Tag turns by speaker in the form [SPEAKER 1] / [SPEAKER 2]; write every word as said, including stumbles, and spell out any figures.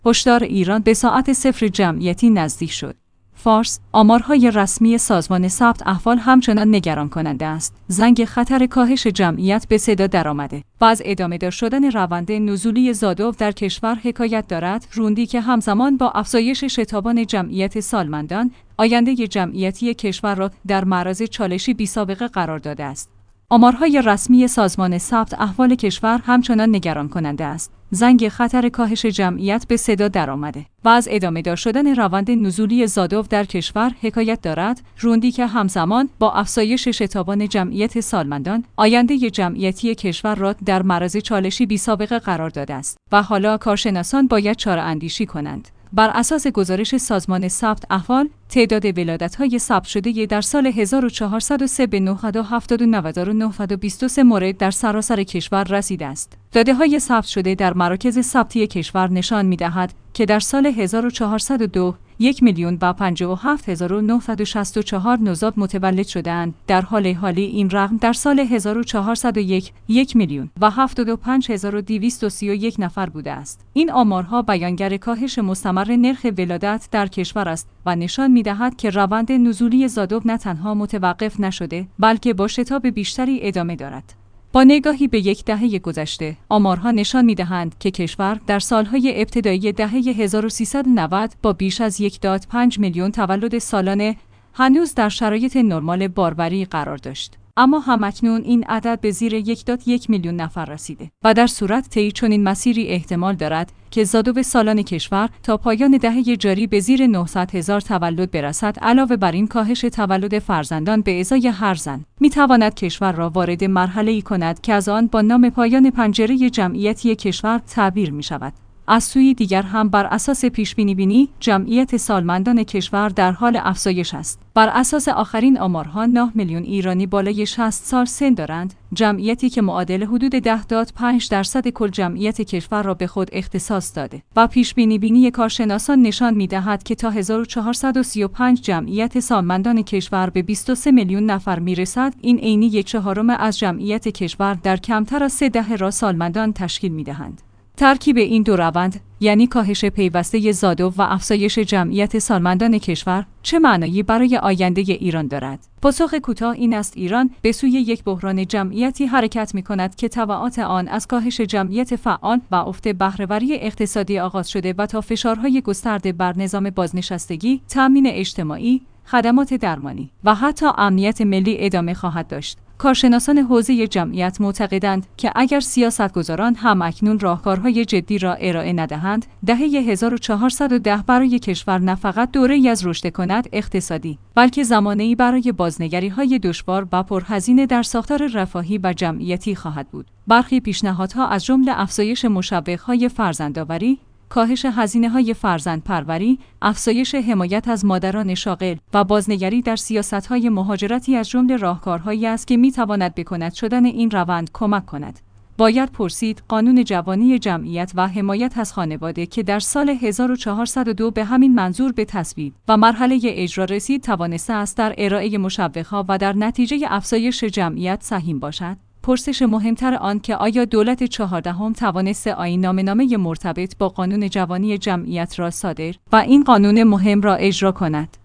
[SPEAKER 1] هشدار ایران به ساعت صفر جمعیتی نزدیک شد. فارس: آمارهای رسمی سازمان ثبت احوال همچنان نگران کننده است. زنگ خطر کاهش جمعیت به صدا درآمده و از ادامه دار شدن روند نزولی زادوف در کشور حکایت دارد، روندی که همزمان با افزایش شتابان جمعیت سالمندان، آینده جمعیتی کشور را در معرض چالشی بی‌سابقه قرار داده است. آمارهای رسمی سازمان ثبت احوال کشور همچنان نگران کننده است. زنگ خطر کاهش جمعیت به صدا درآمده و از ادامه دار شدن روند نزولی زادوف در کشور حکایت دارد، روندی که همزمان با افزایش شتابان جمعیت سالمندان، آینده جمعیتی کشور را در معرض چالشی بی‌سابقه قرار داده است و حالا کارشناسان باید چاره‌اندیشی کنند. بر اساس گزارش سازمان ثبت احوال، تعداد ولادت‌های ثبت شده در سال هزار و چهارصد و سه به نهصد و هفتاد و نه هزار و نهصد و بیست و سه مورد در سراسر کشور رسیده است. داده‌های ثبت شده در مراکز ثبتی کشور نشان می‌دهد که در سال هزار و چهارصد و دو یک میلیون و پنجاه و هفت هزار و نهصد و شصت و چهار نوزاد متولد شدند. در حال حالی این رقم در سال هزار و چهارصد و یک یک میلیون و هفتاد و پنج هزار و دویست و سی و یک نفر بوده است. این آمارها بیانگر کاهش مستمر نرخ ولادت در کشور است و نشان می‌دهد که روند نزولی زادوف نه تنها متوقف نشده، بلکه با شتاب بیشتری ادامه دارد. با نگاهی به یک دهه گذشته، آمارها نشان می‌دهند که کشور در سالهای ابتدایی دهه هزار و سیصد و نود با بیش از یک ممیز پنج میلیون تولد سالانه هنوز در شرایط نرمال باروری قرار داشت. اما همکنون این عدد به زیر یک ممیز یک میلیون نفر رسیده و در صورت طی چنین مسیری احتمال دارد که زادوف سالان کشور تا پایان دهه جاری به زیر نهصد هزار تولد برسد. علاوه بر این، کاهش تولد فرزندان به ازای هر زن می‌تواند کشور را وارد مرحله‌ای کند که از آن با نام پایان پنجره جمعیتی کشور تعبیر می‌شود. از سوی دیگر هم بر اساس پیش‌بینی بینی جمعیت سالمندان کشور در حال افزایش است. بر اساس آخرین آمارها نه میلیون ایرانی بالای شصت سال سن دارند، جمعیتی که معادل حدود ده ممیز پنج درصد کل جمعیت کشور را به خود اختصاص داده و پیش‌بینی بینی کارشناسان نشان می‌دهد که تا هزار و چهارصد و سی و پنج جمعیت سالمندان کشور به بیست و سه میلیون نفر می‌رسد. این عینی یک چهارم از جمعیت کشور در کمتر از سه دهه را سالمندان تشکیل می‌دهند. ترکیب این دو روند، یعنی کاهش پیوسته زادوف و افزایش جمعیت سالمندان کشور، چه معنایی برای آینده ایران دارد؟ پاسخ کوتاه این است: ایران به سوی یک بحران جمعیتی حرکت می‌کند که تبعات آن از کاهش جمعیت فعال و افت بهره‌وری اقتصادی آغاز شده و تا فشارهای گسترده بر نظام بازنشستگی، تأمین اجتماعی، خدمات درمانی و حتی امنیت ملی ادامه خواهد داشت. کارشناسان حوزه جمعیت معتقدند که اگر سیاستگزاران هم اکنون راهکارهای جدی را ارائه ندهند، دهه هزار و چهارصد و ده برای کشور نه فقط دوره‌ای از رشد کند اقتصادی، بلکه زمانه‌ای برای بازنگری‌های دشوار و پرهزینه در ساختار رفاهی و جمعیتی خواهد بود. برخی پیشنهادها از جمله افزایش مشوق‌های فرزندآوری، کاهش هزینه‌های فرزندپروری، افزایش حمایت از مادران شاغل و بازنگری در سیاست‌های مهاجرتی از جمله راهکارهایی است که می‌تواند به کند شدن این روند کمک کند. باید پرسید قانون جوانی جمعیت و حمایت از خانواده که در سال هزار و چهارصد و دو به همین منظور به تصویب و مرحله اجرا رسید، توانسته است در ارائه مشوق‌ها و در نتیجه افزایش جمعیت سهیم باشد. پرسش مهمتر آن که آیا دولت چهاردهم توانسته آیین‌نامه‌نامه مرتبط با قانون جوانی جمعیت را صادر و این قانون مهم را اجرا کند.